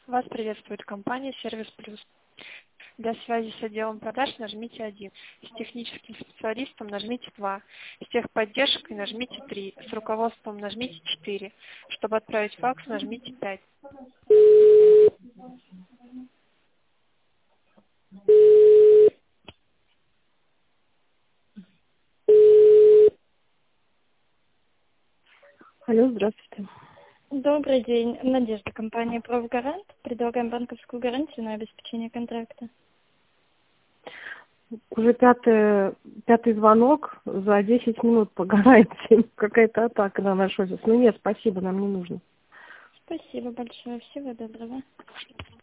Вас приветствует компания «Сервис Плюс». Для связи с отделом продаж нажмите 1. С техническим специалистом нажмите 2. С техподдержкой нажмите 3. С руководством нажмите 4. Чтобы отправить факс, нажмите 5. Алло, здравствуйте. Добрый день. Надежда, компания «Профгарант». Предлагаем банковскую гарантию на обеспечение контракта. Уже пятый звонок за 10 минут по гарантии. Какая-то атака на наш офис. Ну нет, спасибо, нам не нужно. Спасибо большое. Всего доброго.